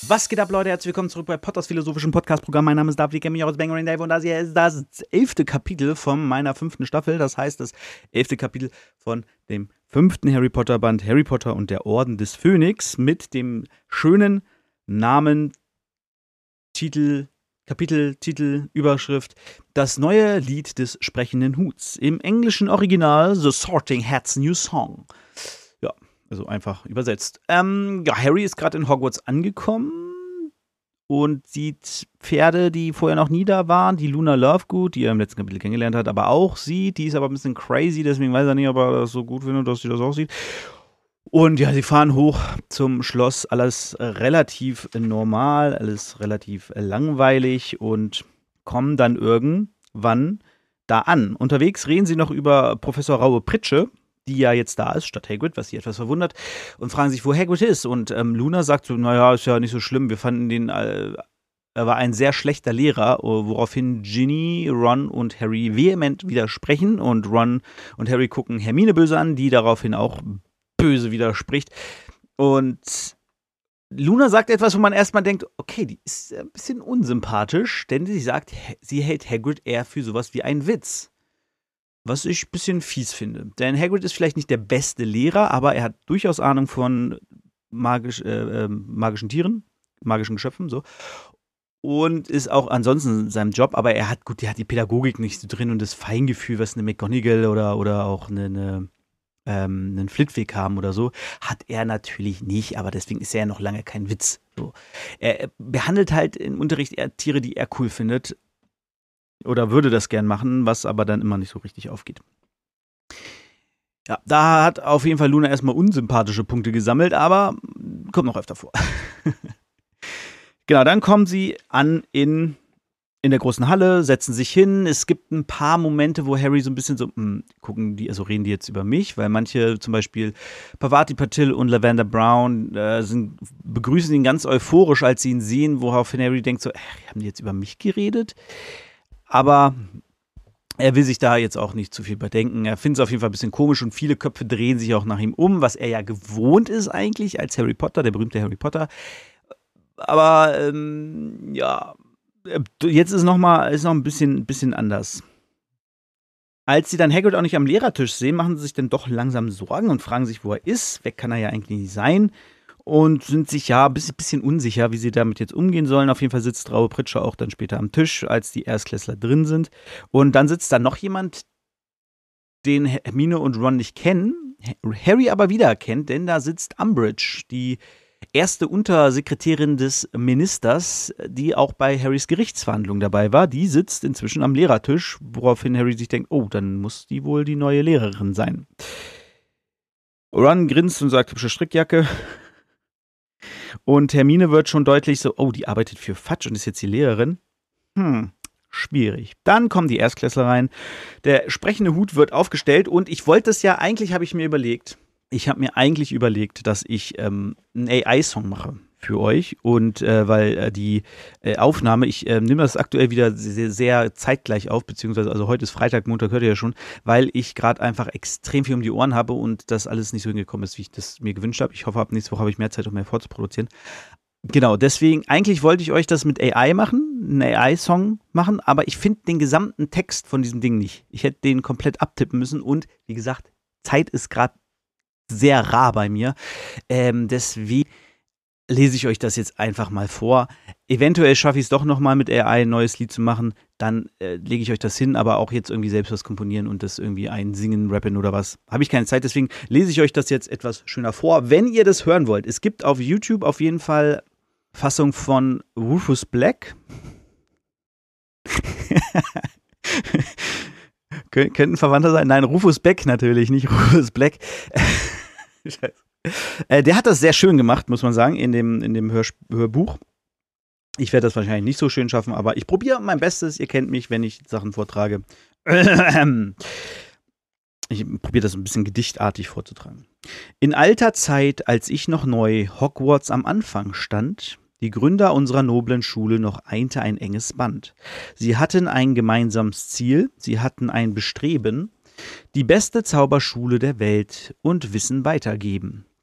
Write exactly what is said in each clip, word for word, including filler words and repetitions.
Was geht ab, Leute? Herzlich willkommen zurück bei Potters philosophischem Podcast-Programm. Mein Name ist David, ich kenne mich aus Bang Dave und das hier ist das elfte Kapitel von meiner fünften Staffel. Das heißt, das elfte Kapitel von dem fünften Harry Potter-Band Harry Potter und der Orden des Phönix mit dem schönen Namen, Titel, Kapitel, Titel, Überschrift: Das neue Lied des sprechenden Huts. Im englischen Original The Sorting Hat's New Song. Ja, also einfach übersetzt. Ähm, ja, Harry ist gerade in Hogwarts angekommen und sieht Pferde, die vorher noch nie da waren. Die Luna Lovegood, die er im letzten Kapitel kennengelernt hat, aber auch sieht. Die ist aber ein bisschen crazy, deswegen weiß er nicht, ob er das so gut findet, dass sie das auch sieht. Und ja, sie fahren hoch zum Schloss. Alles relativ normal, alles relativ langweilig und kommen dann irgendwann da an. Unterwegs reden sie noch über Professor Raue Pritsche, die ja jetzt da ist, statt Hagrid, was sie etwas verwundert, und fragen sich, wo Hagrid ist. Und ähm, Luna sagt so, naja, ist ja nicht so schlimm, wir fanden den, äh, er war ein sehr schlechter Lehrer, woraufhin Ginny, Ron und Harry vehement widersprechen und Ron und Harry gucken Hermine böse an, die daraufhin auch böse widerspricht. Und Luna sagt etwas, wo man erstmal denkt, okay, die ist ein bisschen unsympathisch, denn sie sagt, sie hält Hagrid eher für sowas wie einen Witz. Was ich ein bisschen fies finde. Denn Hagrid ist vielleicht nicht der beste Lehrer, aber er hat durchaus Ahnung von magisch, äh, äh, magischen Tieren, magischen Geschöpfen, so. Und ist auch ansonsten in seinem Job, aber er hat, gut, er hat die Pädagogik nicht so drin und das Feingefühl, was eine McGonagall oder, oder auch eine, eine, ähm, einen Flitwick haben oder so, hat er natürlich nicht, aber deswegen ist er ja noch lange kein Witz. So. Er behandelt halt im Unterricht eher Tiere, die er cool findet. Oder würde das gern machen, was aber dann immer nicht so richtig aufgeht. Ja, da hat auf jeden Fall Luna erstmal unsympathische Punkte gesammelt, aber kommt noch öfter vor. Genau, dann kommen sie an in, in der großen Halle, setzen sich hin. Es gibt ein paar Momente, wo Harry so ein bisschen so, mh, gucken die, also reden die jetzt über mich, weil manche, zum Beispiel Pavati Patil und Lavender Brown, äh, sind, begrüßen ihn ganz euphorisch, als sie ihn sehen, woraufhin Harry denkt so, äh, haben die jetzt über mich geredet? Aber er will sich da jetzt auch nicht zu viel bedenken. Er findet es auf jeden Fall ein bisschen komisch und viele Köpfe drehen sich auch nach ihm um, was er ja gewohnt ist eigentlich als Harry Potter, der berühmte Harry Potter. Aber ähm, ja, jetzt ist noch mal ist noch ein bisschen, bisschen anders. Als sie dann Hagrid auch nicht am Lehrertisch sehen, machen sie sich dann doch langsam Sorgen und fragen sich, wo er ist. Weg kann er ja eigentlich nicht sein. Und sind sich ja ein bisschen, bisschen unsicher, wie sie damit jetzt umgehen sollen. Auf jeden Fall sitzt Raue Pritsche auch dann später am Tisch, als die Erstklässler drin sind. Und dann sitzt da noch jemand, den Hermine und Ron nicht kennen, Harry aber wieder kennt, denn da sitzt Umbridge, die erste Untersekretärin des Ministers, die auch bei Harrys Gerichtsverhandlung dabei war. Die sitzt inzwischen am Lehrertisch, woraufhin Harry sich denkt, oh, dann muss die wohl die neue Lehrerin sein. Ron grinst und sagt, hübsche Strickjacke. Und Hermine wird schon deutlich so, oh, die arbeitet für Fudge und ist jetzt die Lehrerin. Hm, schwierig. Dann kommen die Erstklässler rein. Der sprechende Hut wird aufgestellt und ich wollte es ja, eigentlich habe ich mir überlegt, ich habe mir eigentlich überlegt, dass ich ähm, einen A I-Song mache für euch und äh, weil äh, die äh, Aufnahme, ich äh, nehme das aktuell wieder sehr, sehr zeitgleich auf, beziehungsweise also heute ist Freitag, Montag hört ihr ja schon, weil ich gerade einfach extrem viel um die Ohren habe und das alles nicht so hingekommen ist, wie ich das mir gewünscht habe. Ich hoffe, ab nächste Woche habe ich mehr Zeit, um mehr vorzuproduzieren. Genau, deswegen, eigentlich wollte ich euch das mit A I machen, einen A I-Song machen, aber ich finde den gesamten Text von diesem Ding nicht. Ich hätte den komplett abtippen müssen und, wie gesagt, Zeit ist gerade sehr rar bei mir. Ähm, deswegen lese ich euch das jetzt einfach mal vor. Eventuell schaffe ich es doch nochmal mit A I ein neues Lied zu machen. Dann äh, lege ich euch das hin, aber auch jetzt irgendwie selbst was komponieren und das irgendwie einsingen, rappen oder was. Habe ich keine Zeit, deswegen lese ich euch das jetzt etwas schöner vor. Wenn ihr das hören wollt, es gibt auf YouTube auf jeden Fall Fassung von Rufus Black. Kön- könnten Verwandter sein? Nein, Rufus Beck natürlich, nicht Rufus Black. Scheiße. Äh, der hat das sehr schön gemacht, muss man sagen, in dem, in dem Hörsp- Hörbuch. Ich werde das wahrscheinlich nicht so schön schaffen, aber ich probiere mein Bestes. Ihr kennt mich, wenn ich Sachen vortrage. Ich probiere das ein bisschen gedichtartig vorzutragen. In alter Zeit, als ich noch neu Hogwarts am Anfang stand, die Gründer unserer noblen Schule noch einte ein enges Band. Sie hatten ein gemeinsames Ziel, sie hatten ein Bestreben, die beste Zauberschule der Welt und Wissen weitergeben.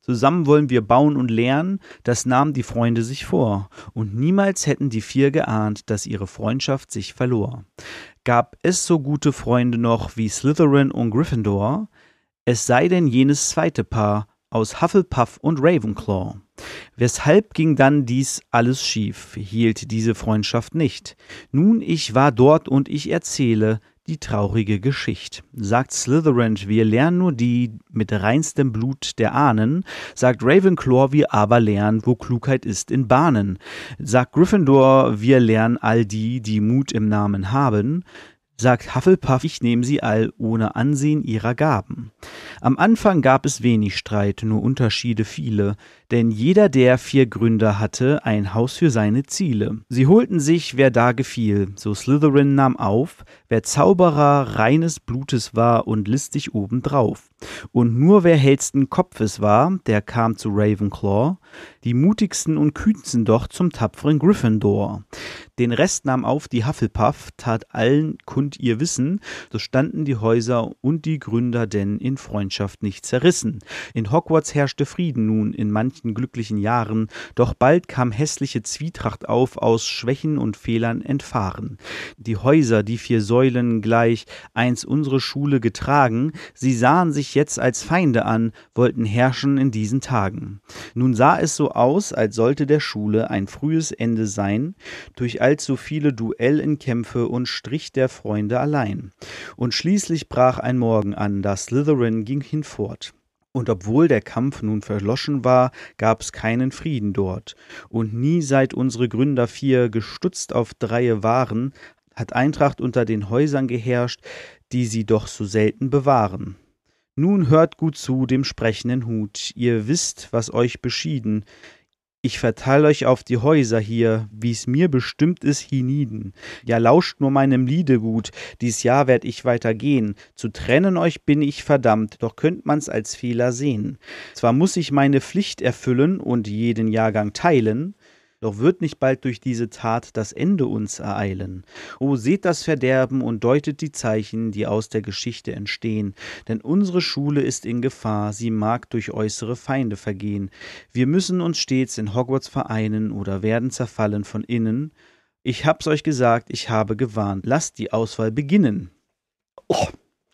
Zusammen wollen wir bauen und lernen, das nahmen die Freunde sich vor. Und niemals hätten die vier geahnt, dass ihre Freundschaft sich verlor. Gab es so gute Freunde noch wie Slytherin und Gryffindor? Es sei denn jenes zweite Paar aus Hufflepuff und Ravenclaw. Weshalb ging dann dies alles schief, hielt diese Freundschaft nicht? Nun, ich war dort und ich erzähle die traurige Geschichte. Sagt Slytherin, wir lernen nur die mit reinstem Blut der Ahnen. Sagt Ravenclaw, wir aber lernen, wo Klugheit ist in Bahnen. Sagt Gryffindor, wir lernen all die, die Mut im Namen haben. Sagt Hufflepuff, ich nehme sie all ohne Ansehen ihrer Gaben. Am Anfang gab es wenig Streit, nur Unterschiede viele, denn jeder der vier Gründer hatte ein Haus für seine Ziele. Sie holten sich, wer da gefiel, so Slytherin nahm auf, wer Zauberer reines Blutes war und listig obendrauf. Und nur wer hellsten Kopfes war, der kam zu Ravenclaw, die mutigsten und kühnsten doch zum tapferen Gryffindor. Den Rest nahm auf die Hufflepuff, tat allen kund ihr Wissen, so standen die Häuser und die Gründer denn in Freundschaft nicht zerrissen. In Hogwarts herrschte Frieden nun in manchen glücklichen Jahren, doch bald kam hässliche Zwietracht auf, aus Schwächen und Fehlern entfahren. Die Häuser, die vier Säulen gleich, einst unsere Schule getragen, sie sahen sich jetzt als Feinde an, wollten herrschen in diesen Tagen. Nun sah es so aus, als sollte der Schule ein frühes Ende sein, durch allzu viele Duell in Kämpfe und Strich der Freunde allein. Und schließlich brach ein Morgen an, da Slytherin ging hinfort. Und obwohl der Kampf nun verloschen war, gab's keinen Frieden dort. Und nie seit unsere Gründer vier gestutzt auf Dreie waren, hat Eintracht unter den Häusern geherrscht, die sie doch so selten bewahren. Nun hört gut zu dem sprechenden Hut, ihr wisst, was euch beschieden. Ich verteil euch auf die Häuser hier, wie's mir bestimmt ist, hienieden. Ja, lauscht nur meinem Liede gut, dies Jahr werd ich weiter gehen. Zu trennen euch bin ich verdammt, doch könnt man's als Fehler sehen. Zwar muß ich meine Pflicht erfüllen und jeden Jahrgang teilen, doch wird nicht bald durch diese Tat das Ende uns ereilen. O, seht das Verderben und deutet die Zeichen, die aus der Geschichte entstehen. Denn unsere Schule ist in Gefahr, sie mag durch äußere Feinde vergehen. Wir müssen uns stets in Hogwarts vereinen oder werden zerfallen von innen. Ich hab's euch gesagt, ich habe gewarnt. Lasst die Auswahl beginnen. Oh,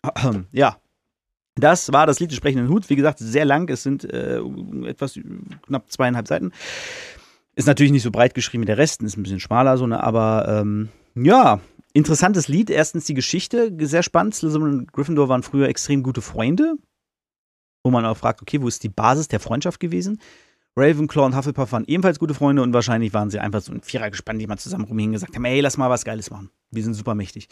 ja. Das war das Lied des sprechenden Huts. Wie gesagt, sehr lang. Es sind äh, etwas knapp zweieinhalb Seiten. Ist natürlich nicht so breit geschrieben wie der Rest, ist ein bisschen schmaler, so, ne? Aber ähm, ja, interessantes Lied. Erstens die Geschichte, sehr spannend. Slytherin und Gryffindor waren früher extrem gute Freunde, wo man auch fragt, okay, wo ist die Basis der Freundschaft gewesen? Ravenclaw und Hufflepuff waren ebenfalls gute Freunde und wahrscheinlich waren sie einfach so ein Vierer gespannt, die mal zusammen rumhingen und gesagt haben, ey, lass mal was Geiles machen. Wir sind super mächtig.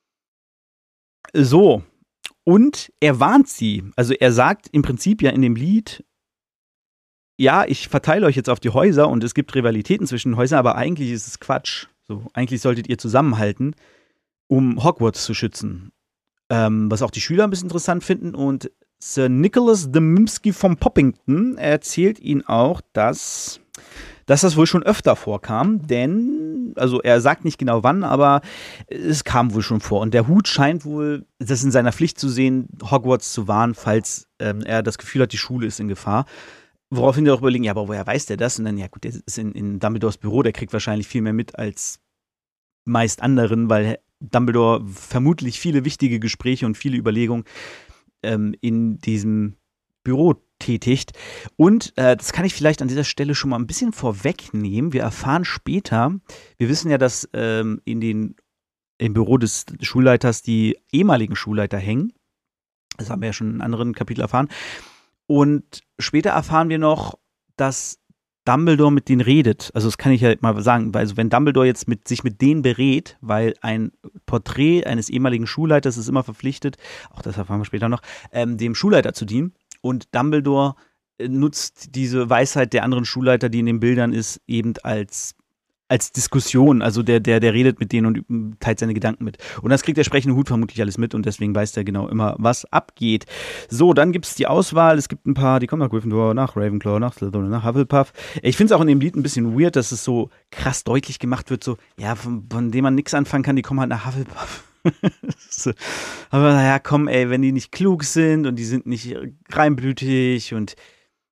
So, und er warnt sie. Also er sagt im Prinzip ja in dem Lied, ja, ich verteile euch jetzt auf die Häuser und es gibt Rivalitäten zwischen den Häusern, aber eigentlich ist es Quatsch. So, eigentlich solltet ihr zusammenhalten, um Hogwarts zu schützen. Ähm, was auch die Schüler ein bisschen interessant finden. Und Sir Nicholas Dembski von Poppington erzählt ihnen auch, dass, dass das wohl schon öfter vorkam. Denn, also er sagt nicht genau wann, aber es kam wohl schon vor. Und der Hut scheint wohl, das in seiner Pflicht zu sehen, Hogwarts zu warnen, falls ähm, er das Gefühl hat, die Schule ist in Gefahr. Woraufhin wir auch überlegen, ja, aber woher weiß der das? Und dann, ja gut, der ist in, in Dumbledores Büro, der kriegt wahrscheinlich viel mehr mit als meist anderen, weil Dumbledore vermutlich viele wichtige Gespräche und viele Überlegungen ähm, in diesem Büro tätigt. Und äh, das kann ich vielleicht an dieser Stelle schon mal ein bisschen vorwegnehmen. Wir erfahren später, wir wissen ja, dass ähm, in den, im Büro des Schulleiters die ehemaligen Schulleiter hängen. Das haben wir ja schon in anderen Kapiteln erfahren. Und später erfahren wir noch, dass Dumbledore mit denen redet. Also das kann ich ja mal sagen, weil also wenn Dumbledore jetzt mit, sich mit denen berät, weil ein Porträt eines ehemaligen Schulleiters ist immer verpflichtet, auch das erfahren wir später noch, ähm, dem Schulleiter zu dienen. Und Dumbledore äh, nutzt diese Weisheit der anderen Schulleiter, die in den Bildern ist, eben als als Diskussion, also der, der, der redet mit denen und teilt seine Gedanken mit. Und das kriegt der sprechende Hut vermutlich alles mit und deswegen weiß der genau immer, was abgeht. So, dann gibt es die Auswahl. Es gibt ein paar, die kommen nach Gryffindor, nach Ravenclaw, nach Slytherin, nach Hufflepuff. Ich finde es auch in dem Lied ein bisschen weird, dass es so krass deutlich gemacht wird, so, ja, von, von dem man nichts anfangen kann, die kommen halt nach Hufflepuff. so. Aber naja, komm, ey, wenn die nicht klug sind und die sind nicht reinblütig und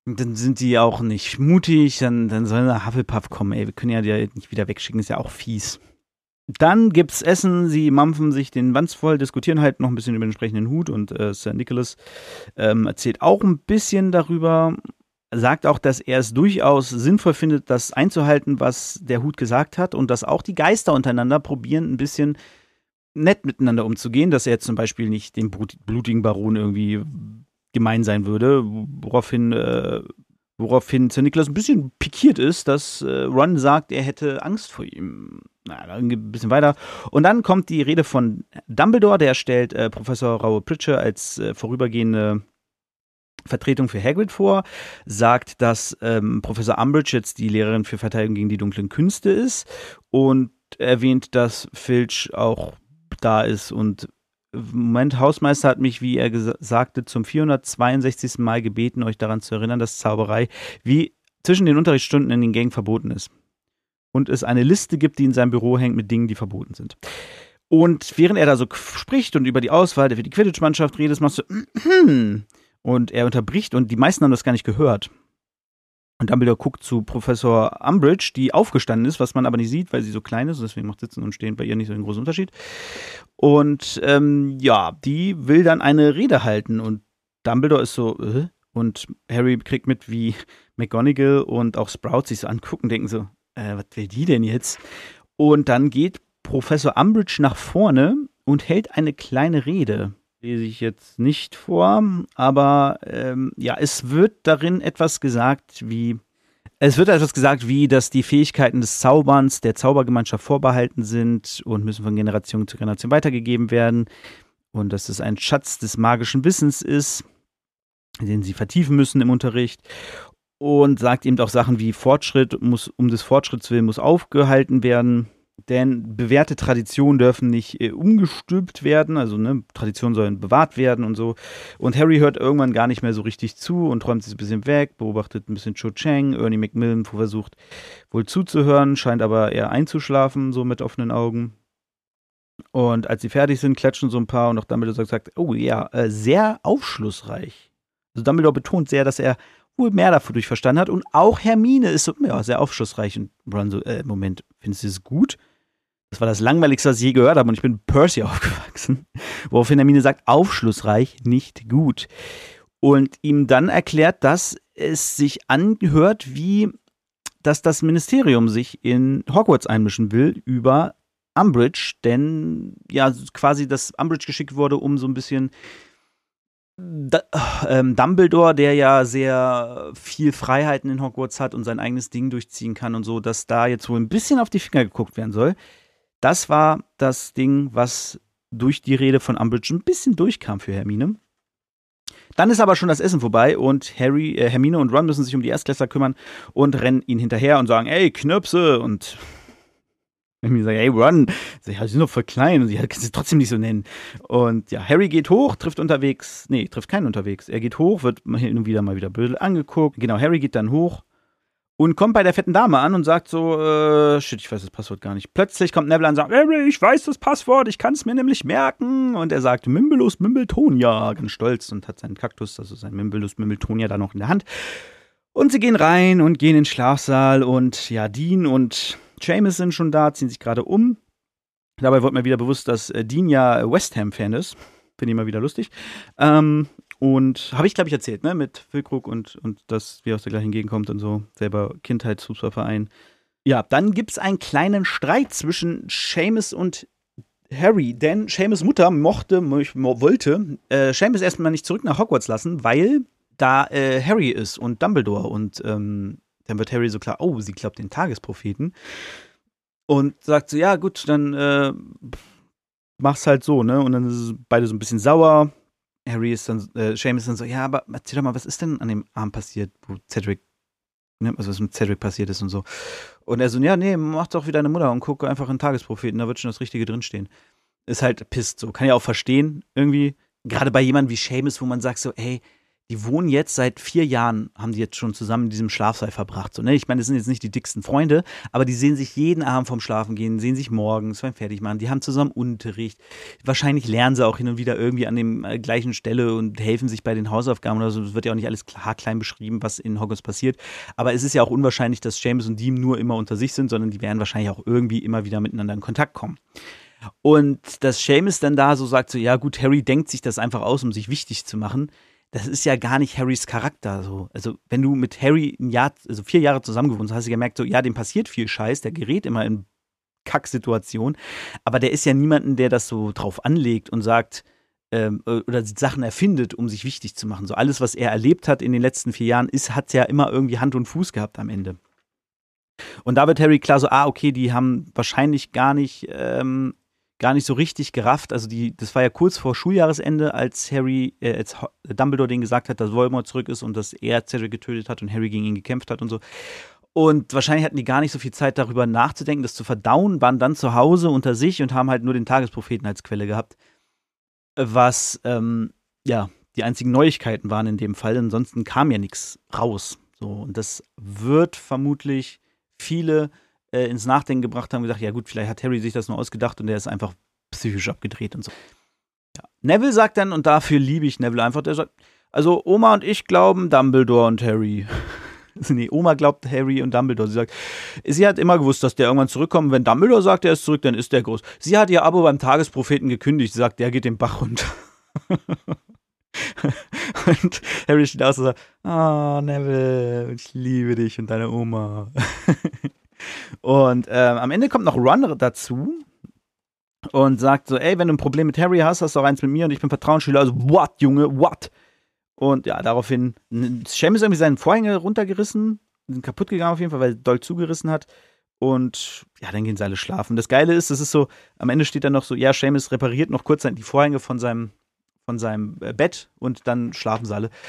Dann sind die auch nicht mutig, dann, dann soll der Hufflepuff kommen, ey, wir können ja die nicht wieder wegschicken, ist ja auch fies. Dann gibt's Essen, sie mampfen sich den Wanz voll, diskutieren halt noch ein bisschen über den entsprechenden Hut und äh, Sir Nicholas ähm, erzählt auch ein bisschen darüber, sagt auch, dass er es durchaus sinnvoll findet, das einzuhalten, was der Hut gesagt hat und dass auch die Geister untereinander probieren, ein bisschen nett miteinander umzugehen, dass er jetzt zum Beispiel nicht dem blutigen Baron irgendwie gemein sein würde, woraufhin, äh, woraufhin Sir Nicholas ein bisschen pikiert ist, dass äh, Ron sagt, er hätte Angst vor ihm. Na, dann ein bisschen weiter. Und dann kommt die Rede von Dumbledore, der stellt äh, Professor Raoul Pritchett als äh, vorübergehende Vertretung für Hagrid vor, sagt, dass ähm, Professor Umbridge jetzt die Lehrerin für Verteidigung gegen die dunklen Künste ist und erwähnt, dass Filch auch da ist. Und Moment, Hausmeister hat mich, wie er ges- sagte, zum vierhundertzweiundsechzigsten Mal gebeten, euch daran zu erinnern, dass Zauberei wie zwischen den Unterrichtsstunden in den Gängen verboten ist. Und es eine Liste gibt, die in seinem Büro hängt mit Dingen, die verboten sind. Und während er da so spricht und über die Auswahl für die Quidditch-Mannschaft redet, machst du und er unterbricht und die meisten haben das gar nicht gehört. Und Dumbledore guckt zu Professor Umbridge, die aufgestanden ist, was man aber nicht sieht, weil sie so klein ist. Deswegen macht Sitzen und Stehen bei ihr nicht so einen großen Unterschied. Und ähm, ja, die will dann eine Rede halten. Und Dumbledore ist so, äh? Und Harry kriegt mit, wie McGonagall und auch Sprout sich so angucken, denken so, äh, was will die denn jetzt? Und dann geht Professor Umbridge nach vorne und hält eine kleine Rede. Lese ich jetzt nicht vor, aber ähm, ja, es wird darin etwas gesagt wie, es wird etwas gesagt wie, dass die Fähigkeiten des Zauberns der Zaubergemeinschaft vorbehalten sind und müssen von Generation zu Generation weitergegeben werden und dass es ein Schatz des magischen Wissens ist, den sie vertiefen müssen im Unterricht und sagt eben auch Sachen wie Fortschritt muss, um des Fortschritts willen muss aufgehalten werden. Denn bewährte Traditionen dürfen nicht äh, umgestülpt werden, also ne, Traditionen sollen bewahrt werden und so. Und Harry hört irgendwann gar nicht mehr so richtig zu und träumt sich ein bisschen weg, beobachtet ein bisschen Cho Chang, Ernie Macmillan versucht wohl zuzuhören, scheint aber eher einzuschlafen, so mit offenen Augen. Und als sie fertig sind, klatschen so ein paar und auch Dumbledore sagt, oh ja, äh, sehr aufschlussreich. Also Dumbledore betont sehr, dass er wohl mehr dadurch verstanden hat und auch Hermine ist so, ja, sehr aufschlussreich. Und Ron so, äh, Moment, findest du das gut? Das war das Langweiligste, was ich je gehört habe und ich bin mit Percy aufgewachsen. Woraufhin Hermine sagt, aufschlussreich, nicht gut. Und ihm dann erklärt, dass es sich anhört, wie dass das Ministerium sich in Hogwarts einmischen will über Umbridge, denn ja quasi, dass Umbridge geschickt wurde, um so ein bisschen Da, ähm, Dumbledore, der ja sehr viel Freiheiten in Hogwarts hat und sein eigenes Ding durchziehen kann und so, dass da jetzt wohl ein bisschen auf die Finger geguckt werden soll. Das war das Ding, was durch die Rede von Umbridge ein bisschen durchkam für Hermine. Dann ist aber schon das Essen vorbei und Harry, äh, Hermine und Ron müssen sich um die Erstklässler kümmern und rennen ihnen hinterher und sagen, ey, Knirpse, und Hermine sagt, hey, Ron, sie sind doch voll klein und sie kann sie trotzdem nicht so nennen. Und ja, Harry geht hoch, trifft unterwegs, nee, trifft keinen unterwegs. Er geht hoch, wird hin und wieder mal wieder böse angeguckt. Genau, Harry geht dann hoch und kommt bei der fetten Dame an und sagt so, äh, shit, ich weiß das Passwort gar nicht. Plötzlich kommt Neville an und sagt, Harry, ich weiß das Passwort, ich kann es mir nämlich merken. Und er sagt, Mimbulus Mimbletonia, ganz stolz und hat seinen Kaktus, also sein Mimbulus Mimbletonia da noch in der Hand. Und sie gehen rein und gehen in den Schlafsaal und ja, Dean und Seamus sind schon da, ziehen sich gerade um. Dabei wird mir wieder bewusst, dass äh, Dean ja West Ham-Fan ist. Finde ich mal wieder lustig. Ähm, und habe ich, glaube ich, erzählt, ne? Mit Füllkrug und, und dass wir aus der gleichen Gegend kommt und so. Selber Kindheitsfußballverein. Ja, dann gibt es einen kleinen Streit zwischen Seamus und Harry. Denn Seamus' Mutter mochte, mo- wollte äh, Seamus erstmal nicht zurück nach Hogwarts lassen, weil da äh, Harry ist und Dumbledore. Und ähm, dann wird Harry so klar, oh, sie glaubt den Tagespropheten. Und sagt so, ja gut, dann äh, mach's halt so, ne? Und dann sind beide so ein bisschen sauer. Harry ist dann, äh, Seamus ist dann so, ja, aber erzähl doch mal, was ist denn an dem Abend passiert, wo Cedric, ne, also was mit Cedric passiert ist und so. Und er so, ja, nee, mach doch wie deine Mutter und guck einfach in den Tagespropheten, da wird schon das Richtige drinstehen. Ist halt pisst so, kann ja auch verstehen, irgendwie. Gerade bei jemandem wie Seamus, wo man sagt so, ey, die wohnen jetzt seit vier Jahren, haben die jetzt schon zusammen in diesem Schlafsaal verbracht. So, ne? Ich meine, das sind jetzt nicht die dicksten Freunde, aber die sehen sich jeden Abend vorm Schlafen gehen, sehen sich morgens beim Fertigmachen, die haben zusammen Unterricht. Wahrscheinlich lernen sie auch hin und wieder irgendwie an dem äh, gleichen Stelle und helfen sich bei den Hausaufgaben oder so. Es wird ja auch nicht alles haarklein beschrieben, was in Hogwarts passiert. Aber es ist ja auch unwahrscheinlich, dass Seamus und Dean nur immer unter sich sind, sondern die werden wahrscheinlich auch irgendwie immer wieder miteinander in Kontakt kommen. Und dass Seamus dann da so sagt, so, ja gut, Harry denkt sich das einfach aus, um sich wichtig zu machen. Das ist ja gar nicht Harrys Charakter. So. Also, wenn du mit Harry ein Jahr, also vier Jahre zusammen gewohnt hast, hast du gemerkt, so, ja, dem passiert viel Scheiß, der gerät immer in Kacksituationen, aber der ist ja niemanden, der das so drauf anlegt und sagt, ähm, oder Sachen erfindet, um sich wichtig zu machen. So alles, was er erlebt hat in den letzten vier Jahren, ist, hat ja immer irgendwie Hand und Fuß gehabt am Ende. Und da wird Harry klar so, ah, okay, die haben wahrscheinlich gar nicht, ähm, gar nicht so richtig gerafft. Also die, das war ja kurz vor Schuljahresende, als Harry, äh, als Dumbledore denen gesagt hat, dass Voldemort zurück ist und dass er Cedric getötet hat und Harry gegen ihn gekämpft hat und so. Und wahrscheinlich hatten die gar nicht so viel Zeit, darüber nachzudenken, das zu verdauen, waren dann zu Hause unter sich und haben halt nur den Tagespropheten als Quelle gehabt. Was, ähm, ja, die einzigen Neuigkeiten waren in dem Fall. Ansonsten kam ja nichts raus. So, und das wird vermutlich viele äh, ins Nachdenken gebracht haben, gesagt, ja gut, vielleicht hat Harry sich das nur ausgedacht und der ist einfach psychisch abgedreht und so. Ja. Neville sagt dann, und dafür liebe ich Neville einfach, der sagt, also Oma und ich glauben Dumbledore und Harry. Nee, Oma glaubt Harry und Dumbledore. Sie sagt, sie hat immer gewusst, dass der irgendwann zurückkommt. Wenn Dumbledore sagt, er ist zurück, dann ist der groß. Sie hat ihr Abo beim Tagespropheten gekündigt. Sie sagt, der geht den Bach runter. Und Harry steht aus und sagt, oh, Neville, ich liebe dich und deine Oma. Und ähm, am Ende kommt noch Ron dazu und sagt so, ey, wenn du ein Problem mit Harry hast, hast du auch eins mit mir und ich bin Vertrauensschüler. Also, what, Junge, what? Und ja, daraufhin, Seamus irgendwie seinen Vorhänge runtergerissen, sind kaputt gegangen auf jeden Fall, weil er doll zugerissen hat. Und ja, dann gehen sie alle schlafen. Das Geile ist, es ist so, am Ende steht dann noch so, ja, Seamus repariert noch kurz die Vorhänge von seinem, von seinem Bett und dann schlafen sie alle.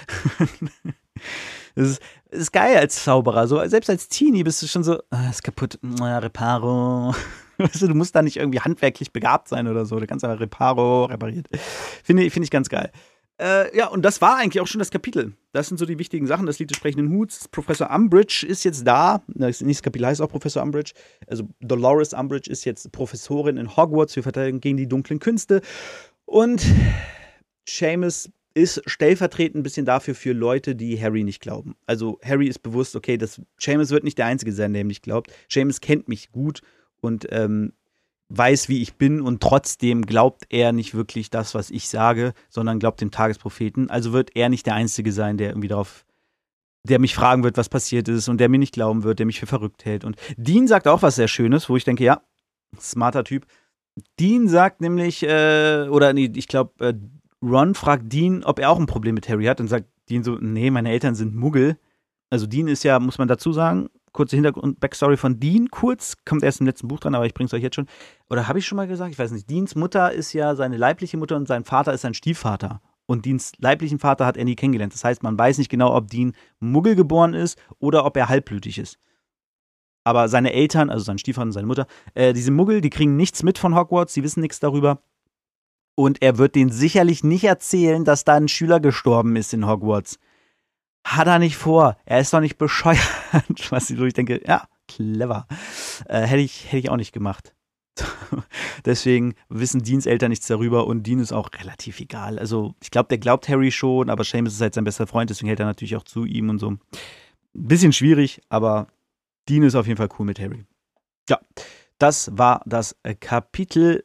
Das ist, das ist geil als Zauberer. So, selbst als Teenie bist du schon so, ah, ist kaputt, ah, Reparo. Weißt du, du musst da nicht irgendwie handwerklich begabt sein oder so. Du kannst aber Reparo, repariert. Finde find ich ganz geil. Äh, ja, und das war eigentlich auch schon das Kapitel. Das sind so die wichtigen Sachen. Das Lied des sprechenden Huts. Professor Umbridge ist jetzt da. Das nächste Kapitel heißt auch Professor Umbridge. Also Dolores Umbridge ist jetzt Professorin in Hogwarts für Verteidigung gegen die dunklen Künste. Und Seamus ist stellvertretend ein bisschen dafür für Leute, die Harry nicht glauben. Also Harry ist bewusst, okay, das, Seamus wird nicht der Einzige sein, der ihm nicht glaubt. Seamus kennt mich gut und ähm, weiß, wie ich bin und trotzdem glaubt er nicht wirklich das, was ich sage, sondern glaubt dem Tagespropheten. Also wird er nicht der Einzige sein, der irgendwie darauf, der mich fragen wird, was passiert ist und der mir nicht glauben wird, der mich für verrückt hält. Und Dean sagt auch was sehr Schönes, wo ich denke, ja, smarter Typ. Dean sagt nämlich, äh, oder nee, ich glaube, äh, Ron fragt Dean, ob er auch ein Problem mit Harry hat und sagt Dean so, nee, meine Eltern sind Muggel. Also Dean ist ja, muss man dazu sagen, kurze Hintergrund-Backstory von Dean, kurz, kommt erst im letzten Buch dran, aber ich bring's euch jetzt schon. Oder habe ich schon mal gesagt? Ich weiß nicht. Deans Mutter ist ja seine leibliche Mutter und sein Vater ist sein Stiefvater. Und Deans leiblichen Vater hat er nie kennengelernt. Das heißt, man weiß nicht genau, ob Dean Muggel geboren ist oder ob er halbblütig ist. Aber seine Eltern, also sein Stiefvater und seine Mutter, äh, diese Muggel, die kriegen nichts mit von Hogwarts, die wissen nichts darüber. Und er wird denen sicherlich nicht erzählen, dass da ein Schüler gestorben ist in Hogwarts. Hat er nicht vor. Er ist doch nicht bescheuert. Was ich denke, ja, clever. Äh, hätte ich, hätte ich auch nicht gemacht. Deswegen wissen Deans Eltern nichts darüber und Dean ist auch relativ egal. Also, ich glaube, der glaubt Harry schon, aber Seamus ist halt sein bester Freund, deswegen hält er natürlich auch zu ihm und so. Ein bisschen schwierig, aber Dean ist auf jeden Fall cool mit Harry. Ja, das war das Kapitel.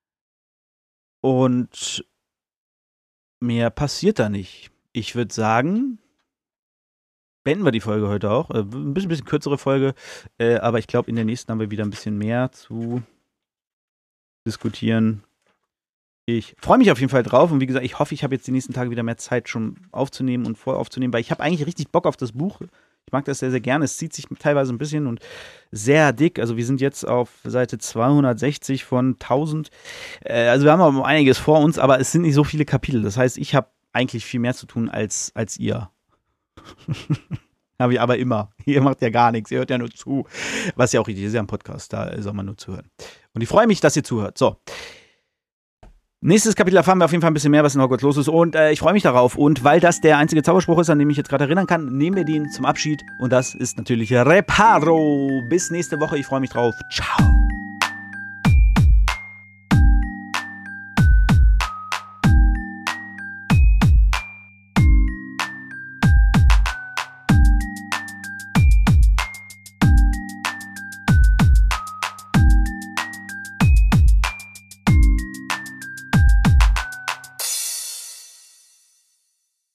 Und mehr passiert da nicht. Ich würde sagen, beenden wir die Folge heute auch. Äh, ein bisschen, bisschen kürzere Folge, äh, aber ich glaube, in der nächsten haben wir wieder ein bisschen mehr zu diskutieren. Ich freue mich auf jeden Fall drauf und wie gesagt, ich hoffe, ich habe jetzt die nächsten Tage wieder mehr Zeit schon aufzunehmen und voll aufzunehmen, weil ich habe eigentlich richtig Bock auf das Buch. Ich mag das sehr, sehr gerne. Es zieht sich teilweise ein bisschen und sehr dick. Also wir sind jetzt auf Seite zweihundertsechzig von tausend. Äh, also wir haben auch einiges vor uns, aber es sind nicht so viele Kapitel. Das heißt, ich habe eigentlich viel mehr zu tun als, als ihr. Habe ich aber immer. Ihr macht ja gar nichts. Ihr hört ja nur zu. Was ja auch richtig ist, ja ein Podcast. Da soll man nur zuhören. Und ich freue mich, dass ihr zuhört. So. Nächstes Kapitel erfahren wir auf jeden Fall ein bisschen mehr, was in Hogwarts los ist. Und äh, ich freue mich darauf. Und weil das der einzige Zauberspruch ist, an den ich jetzt gerade erinnern kann, nehmen wir den zum Abschied. Und das ist natürlich Reparo. Bis nächste Woche. Ich freue mich drauf. Ciao.